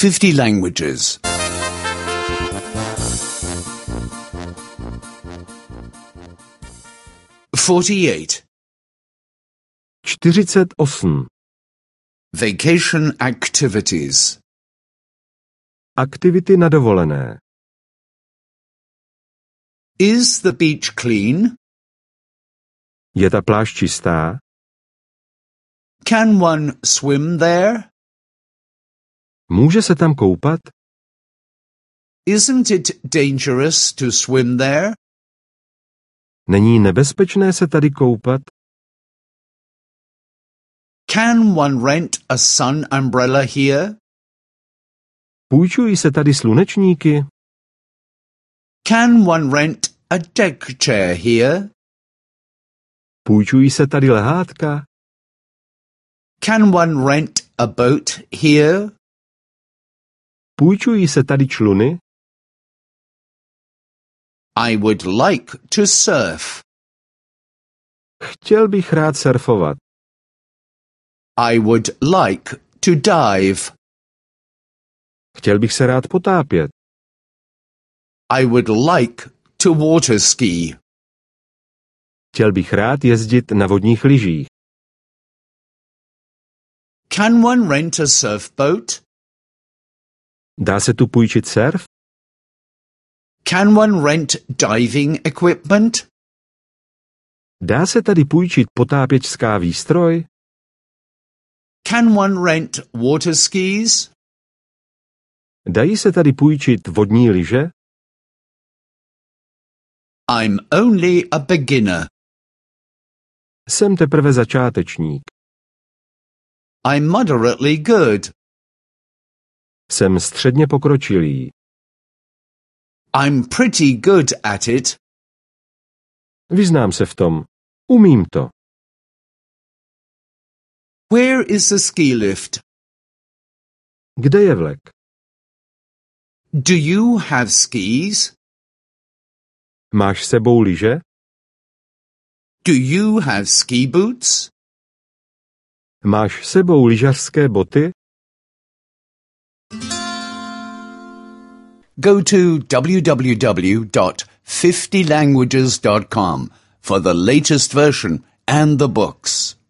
50 languages. 48. 48. Vacation activities. Aktivity na dovolené. Is the beach clean? Je ta pláž čistá? Can one swim there? Může se tam koupat? Isn't it dangerous to swim there? Není nebezpečné se tady koupat? Can one rent a sun umbrella here? Půjčují se tady slunečníky? Can one rent a deck chair here? Půjčují se tady lehátka? Can one rent a boat here? Půjčují se tady čluny? I would like to surf. Chtěl bych rád surfovat. I would like to dive. Chtěl bych se rád potápět. I would like to water ski. Chtěl bych rád jezdit na vodních lyžích. Can one rent a surfboat? Dá se tu půjčit surf? Can one rent diving equipment? Dá se tady půjčit potápěčská výstroj? Can one rent water skis? Dají se tady půjčit vodní lyže? I'm only a beginner. Jsem teprve začátečník. I'm moderately good. Jsem středně pokročilý. I'm pretty good at it. Vyznám se v tom. Umím to. Where is the ski lift? Kde je vlek? Do you have skis? Máš s sebou lyže? Do you have ski boots? Máš s sebou lyžařské boty? Go to www.50languages.com for the latest version and the books.